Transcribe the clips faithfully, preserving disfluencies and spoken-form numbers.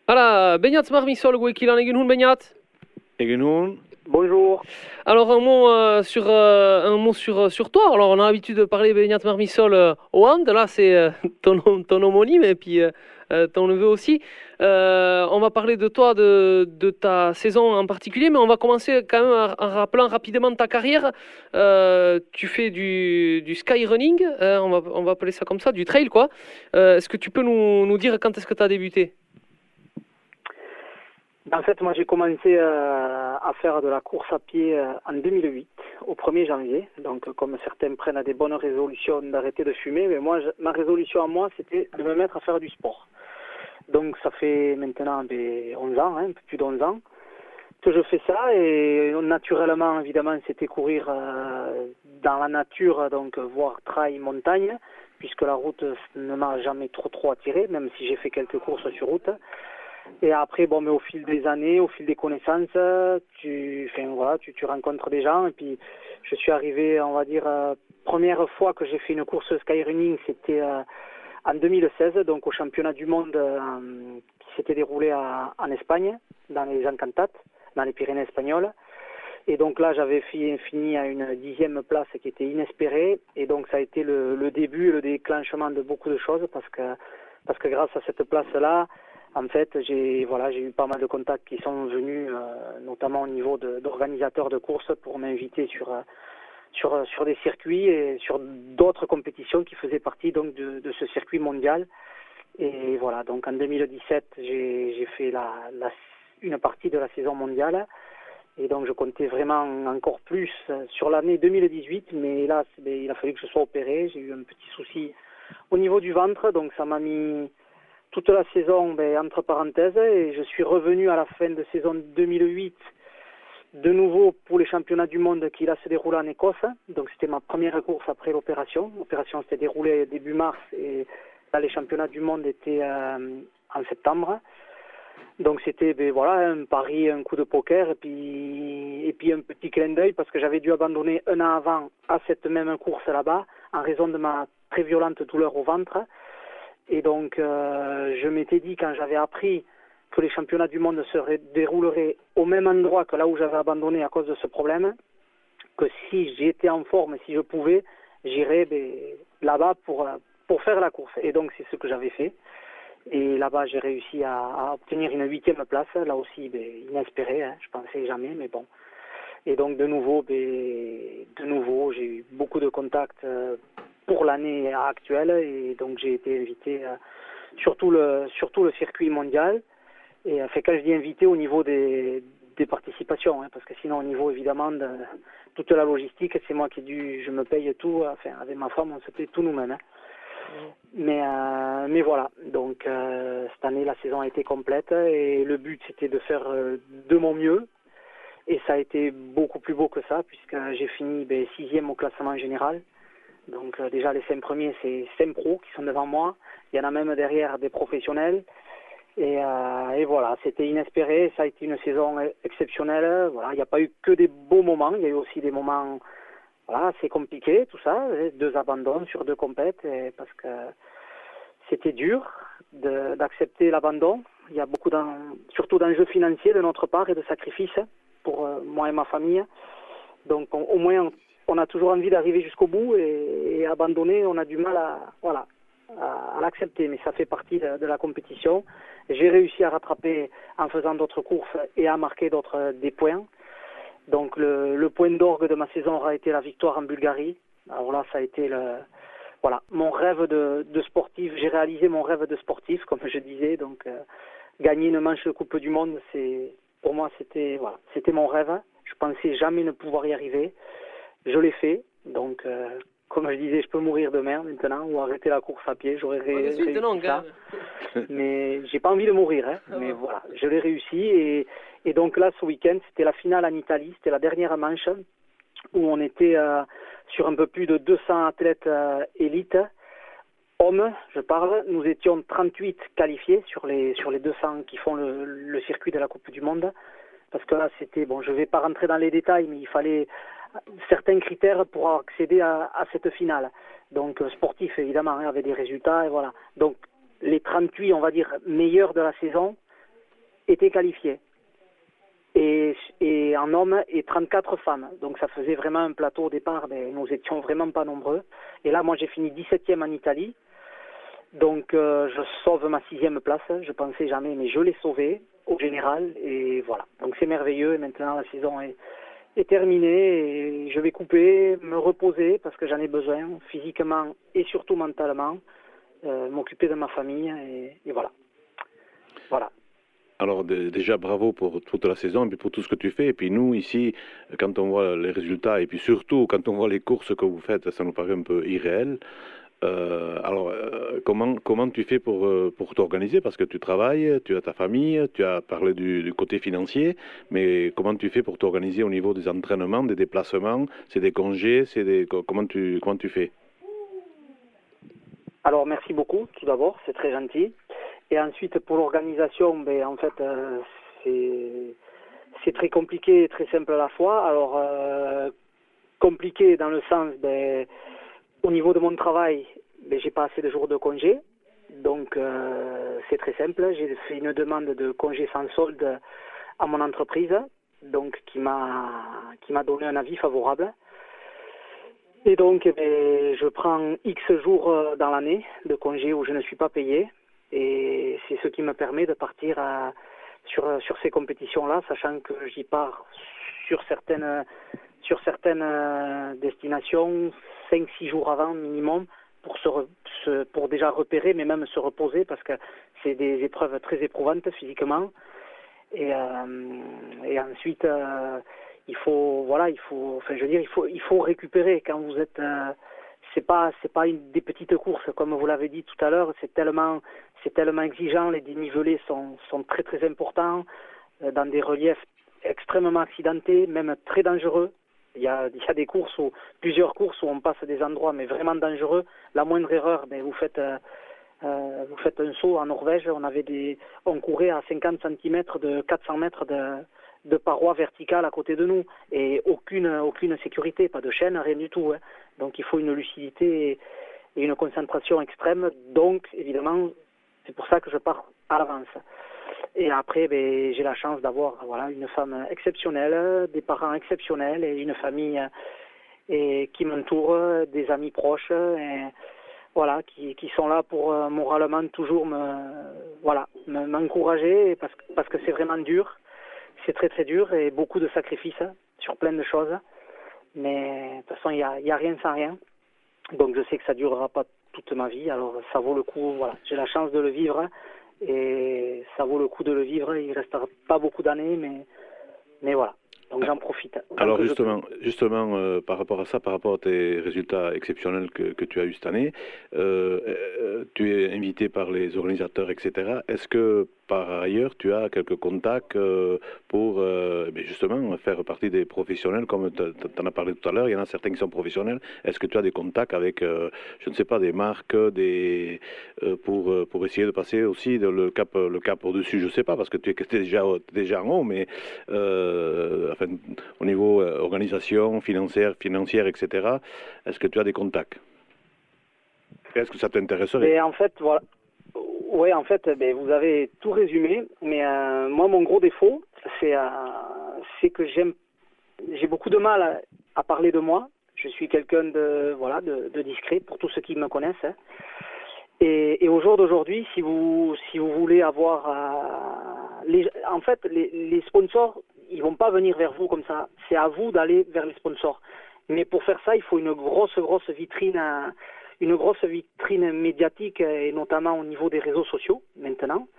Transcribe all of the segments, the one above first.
Voilà, Beñat Marmisol, Wekilan Egenhun Beñat. Egenhun. Bonjour. Alors un mot euh, sur euh, un mot sur euh, sur toi. Alors on a l'habitude de parler Beñat Marmisol euh, au hand. Là c'est euh, ton ton homonyme et puis euh, euh, ton neveu aussi. Euh, on va parler de toi, de de ta saison en particulier, mais on va commencer quand même en, en rappelant rapidement ta carrière. Euh, tu fais du du skyrunning, euh, on va on va appeler ça comme ça, du trail quoi. Euh, est-ce que tu peux nous nous dire quand est-ce que tu as débuté? En fait, moi j'ai commencé euh, à faire de la course à pied euh, en deux mille huit, au premier janvier. Donc euh, comme certains prennent des bonnes résolutions d'arrêter de fumer, mais moi, je, ma résolution à moi, c'était de me mettre à faire du sport. Donc ça fait maintenant ben, onze ans, hein, un peu plus d'onze ans, que je fais ça. Et naturellement, évidemment, c'était courir euh, dans la nature, donc voire trail, montagne, puisque la route ne m'a jamais trop trop attiré, même si j'ai fait quelques courses sur route. Et après, bon, mais au fil des années, au fil des connaissances, tu, enfin, voilà, tu, tu rencontres des gens. Et puis, je suis arrivé, on va dire, euh, première fois que j'ai fait une course skyrunning, c'était euh, en deux mille seize, donc au championnat du monde euh, qui s'était déroulé à, en Espagne, dans les Encantates, dans les Pyrénées espagnoles. Et donc là, j'avais fi, fini à une dixième place qui était inespérée. Et donc, ça a été le, le début, le déclenchement de beaucoup de choses parce que, parce que grâce à cette place-là, en fait, j'ai voilà, j'ai eu pas mal de contacts qui sont venus, euh, notamment au niveau d'organisateurs de, de courses, pour m'inviter sur, euh, sur, sur des circuits et sur d'autres compétitions qui faisaient partie donc de, de ce circuit mondial. Et voilà, donc en deux mille dix-sept, j'ai fait la, la, une partie de la saison mondiale. Et donc je comptais vraiment encore plus sur l'année deux mille dix-huit, mais là, il a fallu que je sois opéré. J'ai eu un petit souci au niveau du ventre, donc ça m'a mis toute la saison ben, entre parenthèses, et je suis revenu à la fin de saison deux mille huit de nouveau pour les championnats du monde qui là se déroulaient en Écosse. Donc c'était ma première course après l'opération. L'opération s'était déroulée début mars et là les championnats du monde étaient euh, en septembre. Donc c'était ben, voilà, un pari, un coup de poker et puis, et puis un petit clin d'œil parce que j'avais dû abandonner un an avant à cette même course là-bas en raison de ma très violente douleur au ventre. Et donc, euh, je m'étais dit, quand j'avais appris que les championnats du monde se dérouleraient au même endroit que là où j'avais abandonné à cause de ce problème, que si j'étais en forme, si je pouvais, j'irais ben, là-bas pour, pour faire la course. Et donc, c'est ce que j'avais fait. Et là-bas, j'ai réussi à, à obtenir une huitième place, là aussi ben, inespérée, hein, je pensais jamais, mais bon. Et donc, de nouveau, ben, de nouveau, j'ai eu beaucoup de contacts euh, pour l'année actuelle et donc j'ai été invité euh, sur, tout le, sur tout le circuit mondial. Et euh, fait, quand je dis invité au niveau des, des participations, hein, parce que sinon au niveau évidemment de toute la logistique, c'est moi qui ai dû, je me paye tout, enfin avec ma femme on se paye tout nous-mêmes. Hein. Mmh. Mais, euh, mais voilà, donc euh, cette année la saison a été complète et le but c'était de faire euh, de mon mieux. Et ça a été beaucoup plus beau que ça puisque j'ai fini ben, sixième au classement général. Donc euh, déjà les cinq premiers c'est cinq pros qui sont devant moi, il y en a même derrière des professionnels et, euh, et voilà, c'était inespéré, ça a été une saison exceptionnelle, voilà, il n'y a pas eu que des beaux moments, il y a eu aussi des moments voilà, assez compliqués, tout ça, deux abandons sur deux compètes et parce que c'était dur d'accepter l'abandon, il y a beaucoup surtout d'enjeux financiers de notre part et de sacrifices pour euh, moi et ma famille, donc on, au moins on, on a toujours envie d'arriver jusqu'au bout et, et abandonner, on a du mal à, voilà, à, à l'accepter, mais ça fait partie de, de la compétition. J'ai réussi à rattraper en faisant d'autres courses et à marquer d'autres des points. Donc le, le point d'orgue de ma saison aura été la victoire en Bulgarie. Alors là, ça a été le, voilà, mon rêve de, de sportif. J'ai réalisé mon rêve de sportif, comme je disais. Donc euh, gagner une manche de Coupe du Monde, c'est pour moi c'était voilà, c'était mon rêve. Je pensais jamais ne pouvoir y arriver. Je l'ai fait, donc euh, comme je disais, je peux mourir demain maintenant ou arrêter la course à pied, j'aurais ré réussi non, ça. Mais j'ai pas envie de mourir, hein. Ah mais ouais. Voilà, je l'ai réussi et, et donc là ce week-end c'était la finale en Italie, c'était la dernière manche où on était euh, sur un peu plus de deux cents athlètes euh, élites, hommes, je parle, nous étions trente-huit qualifiés sur les, sur les deux cents qui font le, le circuit de la Coupe du Monde, parce que là c'était, bon je vais pas rentrer dans les détails, mais il fallait certains critères pour accéder à, à cette finale. Donc euh, sportif évidemment, hein, avec des résultats et voilà. Donc les trente-huit, on va dire, meilleurs de la saison étaient qualifiés. Et, et en hommes et trente-quatre femmes. Donc ça faisait vraiment un plateau au départ, mais nous étions vraiment pas nombreux. Et là, moi, j'ai fini dix-septième en Italie. Donc euh, je sauve ma sixième place. Je pensais jamais, mais je l'ai sauvée au général. Et voilà. Donc c'est merveilleux. Et maintenant, la saison est, est terminée. Et je vais couper, me reposer parce que j'en ai besoin, physiquement et surtout mentalement. Euh, m'occuper de ma famille. Et, et voilà. Voilà. Alors de, déjà bravo pour toute la saison et puis pour tout ce que tu fais. Et puis nous ici, quand on voit les résultats et puis surtout quand on voit les courses que vous faites, ça nous paraît un peu irréel. Euh, alors euh, comment comment tu fais pour euh, pour t'organiser parce que tu travailles, tu as ta famille, tu as parlé du, du côté financier, mais comment tu fais pour t'organiser au niveau des entraînements, des déplacements, c'est des congés, c'est des comment tu comment tu fais? Alors merci beaucoup tout d'abord, c'est très gentil. Et ensuite, pour l'organisation, ben, en fait, euh, c'est très compliqué et très simple à la fois. Alors, euh, compliqué dans le sens, ben, au niveau de mon travail, ben, j'ai pas assez de jours de congé. Donc, euh, c'est très simple. J'ai fait une demande de congé sans solde à mon entreprise, donc qui m'a qui m'a donné un avis favorable. Et donc, ben, je prends X jours dans l'année de congé où je ne suis pas payé. Et c'est ce qui me permet de partir à, sur, sur ces compétitions-là, sachant que j'y pars sur certaines, sur certaines destinations cinq six jours avant minimum pour, se, se, pour déjà repérer, mais même se reposer, parce que c'est des épreuves très éprouvantes physiquement. Et, euh, et ensuite, euh, il faut, voilà, il faut, enfin, je veux dire, il faut, il faut récupérer quand vous êtes... Euh, c'est pas c'est pas une des petites courses comme vous l'avez dit tout à l'heure, c'est tellement c'est tellement exigeant, les dénivelés sont sont très très importants euh, dans des reliefs extrêmement accidentés, même très dangereux. Il y a il y a des courses où plusieurs courses où on passe des endroits mais vraiment dangereux. La moindre erreur, ben vous faites euh, euh, vous faites un saut en Norvège, on avait des on courait à cinquante centimètres de quatre cents mètres de de parois verticales à côté de nous et aucune aucune sécurité, pas de chaîne, rien du tout. Hein. Donc il faut une lucidité et une concentration extrême. Donc évidemment, c'est pour ça que je pars à l'avance. Et après, ben, j'ai la chance d'avoir voilà une femme exceptionnelle, des parents exceptionnels et une famille et qui m'entoure, des amis proches, et voilà, qui, qui sont là pour euh, moralement toujours me voilà m'encourager parce que parce que c'est vraiment dur. C'est très très dur et beaucoup de sacrifices sur plein de choses. Mais de toute façon, il n'y a, y a rien sans rien. Donc je sais que ça ne durera pas toute ma vie. Alors ça vaut le coup, voilà. J'ai la chance de le vivre et ça vaut le coup de le vivre. Il ne restera pas beaucoup d'années, mais, mais voilà. Donc j'en profite. Alors justement, justement euh, par rapport à ça, par rapport à tes résultats exceptionnels que, que tu as eu cette année, euh, euh, tu es invité par les organisateurs, et cetera. Est-ce que par ailleurs tu as quelques contacts euh, pour euh, justement faire partie des professionnels, comme tu en as parlé tout à l'heure, il y en a certains qui sont professionnels. Est-ce que tu as des contacts avec, euh, je ne sais pas, des marques, des euh, pour pour essayer de passer aussi de le cap le cap au-dessus, je ne sais pas, parce que tu es déjà déjà en haut, mais euh, enfin, au niveau euh, organisation financière, financière, et cetera. Est-ce que tu as des contacts? Est-ce que ça t'intéresserait? Et en fait, voilà. Oui, en fait, ben, vous avez tout résumé. Mais euh, moi, mon gros défaut, c'est euh, c'est que j'aime, j'ai beaucoup de mal à, à parler de moi. Je suis quelqu'un de voilà de, de discret pour tous ceux qui me connaissent. Hein. Et, et au jour d'aujourd'hui, si vous si vous voulez avoir, euh, les, en fait, les, les sponsors, ils vont pas venir vers vous comme ça. C'est à vous d'aller vers les sponsors. Mais pour faire ça, il faut une grosse grosse vitrine, une grosse vitrine médiatique et notamment au niveau des réseaux sociaux maintenant.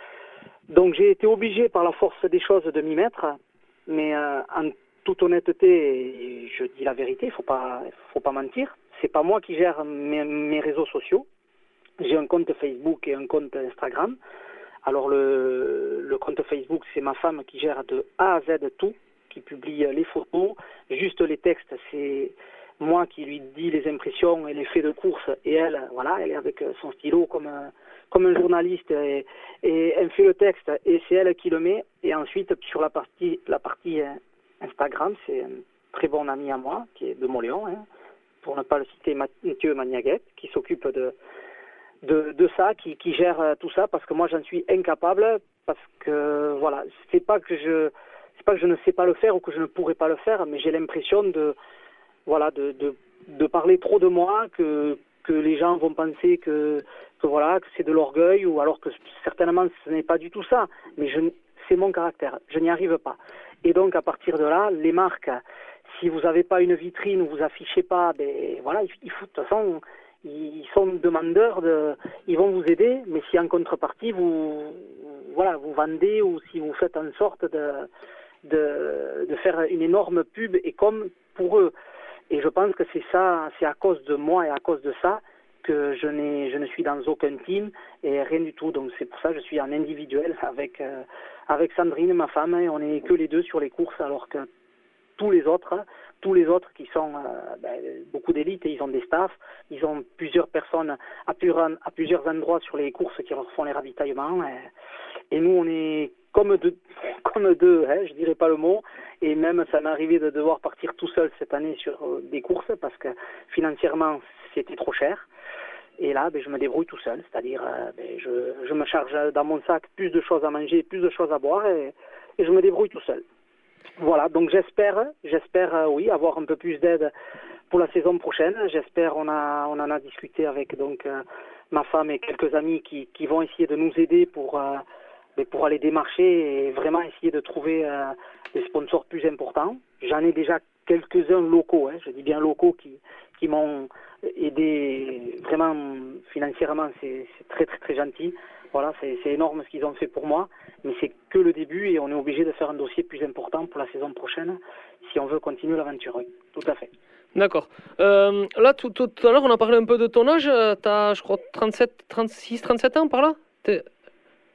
Donc j'ai été obligé par la force des choses de m'y mettre. Mais euh, en toute honnêteté, je dis la vérité, il faut pas faut pas mentir. C'est pas moi qui gère mes, mes réseaux sociaux. J'ai un compte Facebook et un compte Instagram. Alors le, le compte Facebook, c'est ma femme qui gère de A à Z tout, qui publie les photos, juste les textes, c'est moi qui lui dis les impressions et les faits de course. Et elle, voilà, elle est avec son stylo comme un, comme un journaliste et, et elle fait le texte et c'est elle qui le met. Et ensuite sur la partie, la partie Instagram, c'est un très bon ami à moi qui est de Montléon, hein, pour ne pas le citer, Mathieu Magnaguette, qui s'occupe de De, de ça, qui, qui gère tout ça, parce que moi j'en suis incapable, parce que voilà, c'est pas que je c'est pas que je ne sais pas le faire ou que je ne pourrais pas le faire, mais j'ai l'impression de voilà de, de de parler trop de moi, que que les gens vont penser que que voilà que c'est de l'orgueil, ou alors que certainement ce n'est pas du tout ça, mais je c'est mon caractère, je n'y arrive pas. Et donc à partir de là, les marques, si vous n'avez pas une vitrine où vous affichez pas, ben voilà, il, il faut de toute façon ils sont demandeurs de, ils vont vous aider, mais si en contrepartie vous, voilà, vous vendez, ou si vous faites en sorte de, de, de faire une énorme pub, et comme pour eux. Et je pense que c'est ça, c'est à cause de moi et à cause de ça que je n'ai, je ne suis dans aucun team et rien du tout. Donc c'est pour ça que je suis en individuel avec, euh, avec Sandrine, ma femme, et on est que les deux sur les courses, alors que tous les autres, tous les autres qui sont euh, ben, beaucoup d'élites, et ils ont des staffs, ils ont plusieurs personnes à, plus, à plusieurs endroits sur les courses qui leur font les ravitaillements. Et, et nous, on est comme deux, comme deux, hein, je dirais pas le mot. Et même, ça m'est arrivé de devoir partir tout seul cette année sur euh, des courses parce que financièrement, c'était trop cher. Et là, ben, je me débrouille tout seul, c'est-à-dire euh, ben, je, je me charge dans mon sac plus de choses à manger, plus de choses à boire, et, et je me débrouille tout seul. Voilà, donc j'espère, j'espère euh, oui, avoir un peu plus d'aide pour la saison prochaine. J'espère, on a, on en a discuté avec donc euh, ma femme et quelques amis qui, qui vont essayer de nous aider pour, euh, pour aller démarcher et vraiment essayer de trouver euh, des sponsors plus importants. J'en ai déjà quelques-uns locaux, hein, je dis bien locaux, qui, qui m'ont aidé vraiment financièrement. C'est, c'est très très très gentil. Voilà, c'est, c'est énorme ce qu'ils ont fait pour moi, mais c'est que le début et on est obligé de faire un dossier plus important pour la saison prochaine si on veut continuer l'aventure. Oui, tout à fait. D'accord. Euh, là, tout, tout, tout à l'heure, on a parlé un peu de ton âge. Tu as, je crois, trente-sept, trente-six, trente-sept ans par là. T'es... Non ?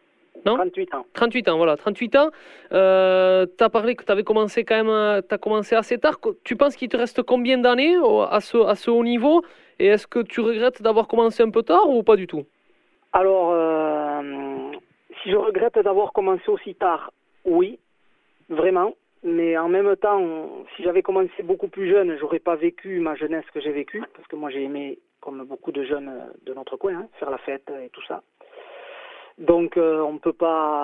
trente-huit ans. trente-huit ans, voilà, trente-huit ans. Euh, tu as parlé que tu avais commencé quand même, tu as commencé assez tard. Tu penses qu'il te reste combien d'années à ce, à ce haut niveau ? Et est-ce que tu regrettes d'avoir commencé un peu tard ou pas du tout ? Alors, euh, si je regrette d'avoir commencé aussi tard, oui, vraiment. Mais en même temps, si j'avais commencé beaucoup plus jeune, j'aurais pas vécu ma jeunesse que j'ai vécue, parce que moi j'ai aimé, comme beaucoup de jeunes de notre coin, hein, faire la fête et tout ça. Donc euh, on ne peut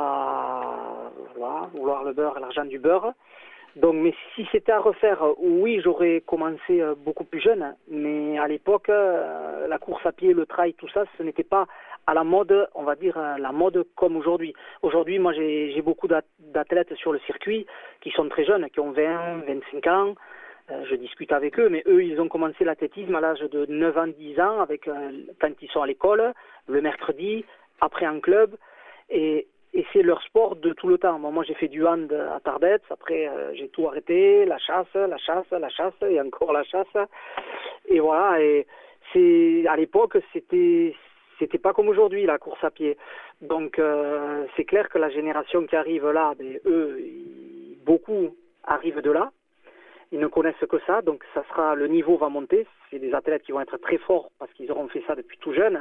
pas voilà, vouloir le beurre et l'argent du beurre. Donc, mais si c'était à refaire, oui, j'aurais commencé beaucoup plus jeune. Mais à l'époque, euh, la course à pied, le trail, tout ça, ce n'était pas à la mode, on va dire, la mode comme aujourd'hui. Aujourd'hui, moi, j'ai, j'ai beaucoup d'athlètes sur le circuit qui sont très jeunes, qui ont vingt, vingt-cinq ans. Euh, je discute avec eux, mais eux, ils ont commencé l'athlétisme à l'âge de neuf ans, dix ans, avec, euh, quand ils sont à l'école, le mercredi, après en club. Et, et c'est leur sport de tout le temps. Bon, moi, j'ai fait du hand à Tarbets, après, euh, j'ai tout arrêté, la chasse, la chasse, la chasse, et encore la chasse. Et voilà, et c'est, à l'époque, c'était... C'était pas comme aujourd'hui, la course à pied. Donc, euh, c'est clair que la génération qui arrive là, ben, eux, ils, beaucoup arrivent de là. Ils ne connaissent que ça, donc ça sera, le niveau va monter. C'est des athlètes qui vont être très forts parce qu'ils auront fait ça depuis tout jeune.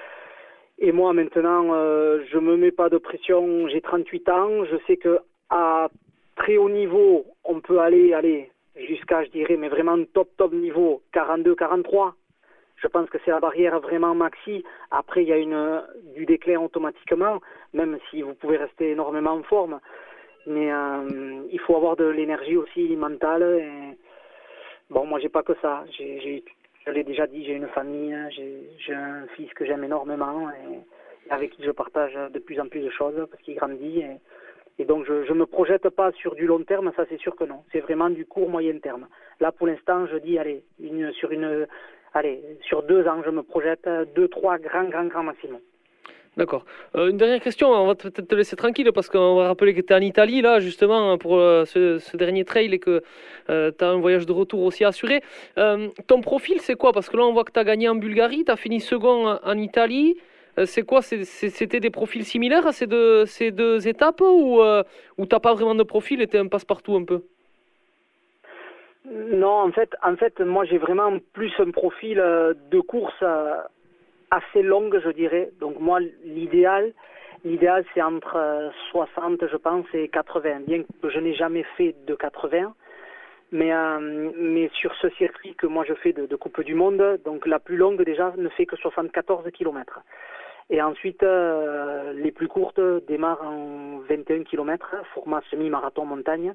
Et moi, maintenant, euh, je me mets pas de pression. J'ai trente-huit ans. Je sais que à très haut niveau, on peut aller, aller jusqu'à, je dirais, mais vraiment top, top niveau, quarante-deux, quarante-trois. Je pense que c'est la barrière vraiment maxi. Après, il y a une, du déclin automatiquement, même si vous pouvez rester énormément en forme. Mais euh, il faut avoir de l'énergie aussi mentale. Et... Bon, moi, j'ai pas que ça. J'ai, j'ai, je l'ai déjà dit, j'ai une famille, j'ai, j'ai un fils que j'aime énormément et avec qui je partage de plus en plus de choses parce qu'il grandit. Et, et donc, je ne me projette pas sur du long terme, ça c'est sûr que non. C'est vraiment du court, moyen terme. Là, pour l'instant, je dis, allez, une, sur une... Allez, sur deux ans, je me projette deux, trois grands, grands, grands maximum. D'accord. Euh, une dernière question, on va peut-être te laisser tranquille parce qu'on va rappeler que tu es en Italie, là, justement, pour euh, ce, ce dernier trail et que euh, tu as un voyage de retour aussi assuré. Euh, ton profil, c'est quoi ? Parce que là, on voit que tu as gagné en Bulgarie, tu as fini second en, en Italie. Euh, c'est quoi ? c'est, c'est, C'était des profils similaires à ces deux, ces deux étapes ou, euh, ou tu n'as pas vraiment de profil et tu es un passe-partout un peu ? Non, en fait, en fait, moi j'ai vraiment plus un profil de course assez longue, je dirais. Donc moi, l'idéal, l'idéal c'est entre soixante, je pense, et quatre-vingts. Bien que je n'ai jamais fait de quatre-vingts, mais euh, mais sur ce circuit que moi je fais de, de Coupe du Monde, donc la plus longue déjà ne fait que soixante-quatorze kilomètres. Et ensuite, euh, les plus courtes démarrent en vingt et un kilomètres, format semi-marathon montagne.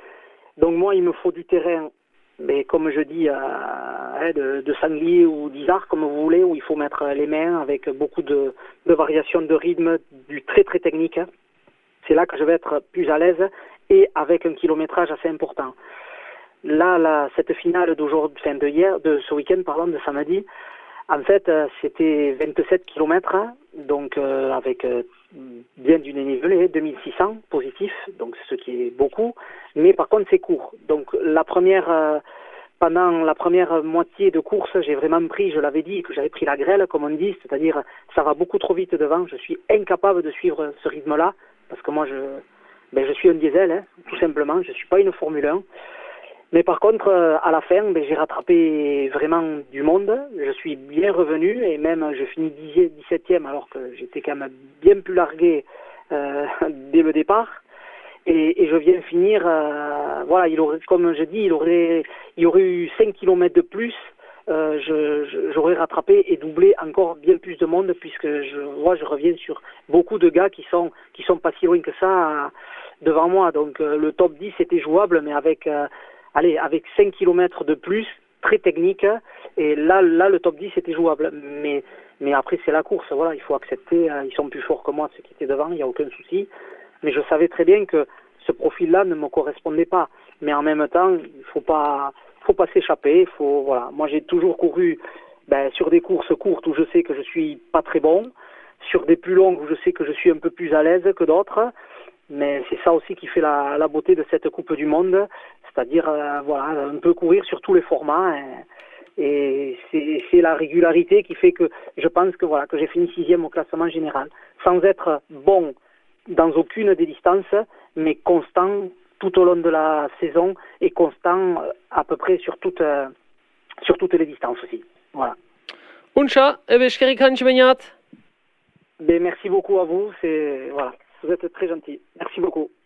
Donc moi, il me faut du terrain, mais comme je dis, euh, hein, de, de sanglier ou d'isard, comme vous voulez, où il faut mettre les mains avec beaucoup de, de variations de rythme, du très très technique. C'est là que je vais être plus à l'aise et avec un kilométrage assez important. Là, là cette finale d'aujourd'hui, enfin de hier, de ce week-end, pardon, de samedi, en fait, c'était vingt-sept kilomètres, donc euh, avec euh, bien du dénivelé, deux mille six cents positifs, donc ce qui est beaucoup, mais par contre c'est court. Donc la première, euh, pendant la première moitié de course, j'ai vraiment pris, je l'avais dit, que j'avais pris la grêle, comme on dit, c'est-à-dire ça va beaucoup trop vite devant, je suis incapable de suivre ce rythme-là, parce que moi je, ben, je suis un diesel, hein, tout simplement, je ne suis pas une Formule un. Mais par contre, à la fin, ben, j'ai rattrapé vraiment du monde. Je suis bien revenu et même je finis dix-septième alors que j'étais quand même bien plus largué euh, dès le départ. Et, et je viens finir, euh, voilà, il aurait, comme je dis, il aurait, il y aurait eu cinq kilomètres de plus. Euh, je, je, j'aurais rattrapé et doublé encore bien plus de monde puisque je vois, je reviens sur beaucoup de gars qui sont, qui sont pas si loin que ça euh, devant moi. Donc euh, le top dix était jouable, mais avec euh, allez, avec cinq kilomètres de plus, très technique, et là, là, le top dix était jouable. Mais, mais après, c'est la course, voilà, il faut accepter, euh, ils sont plus forts que moi, ceux qui étaient devant, il n'y a aucun souci. Mais je savais très bien que ce profil-là ne me correspondait pas. Mais en même temps, il ne faut pas, faut pas s'échapper, faut, voilà. Moi, j'ai toujours couru ben, sur des courses courtes où je sais que je suis pas très bon, sur des plus longues où je sais que je suis un peu plus à l'aise que d'autres. Mais c'est ça aussi qui fait la, la beauté de cette Coupe du Monde, c'est-à-dire euh, voilà, un peu courir sur tous les formats. Et, et c'est, c'est la régularité qui fait que je pense que voilà que j'ai fini sixième au classement général, sans être bon dans aucune des distances, mais constant tout au long de la saison et constant à peu près sur toutes euh, sur toutes les distances aussi. Voilà. Uncha, ben merci beaucoup à vous, c'est voilà. Vous êtes très gentil. Merci beaucoup.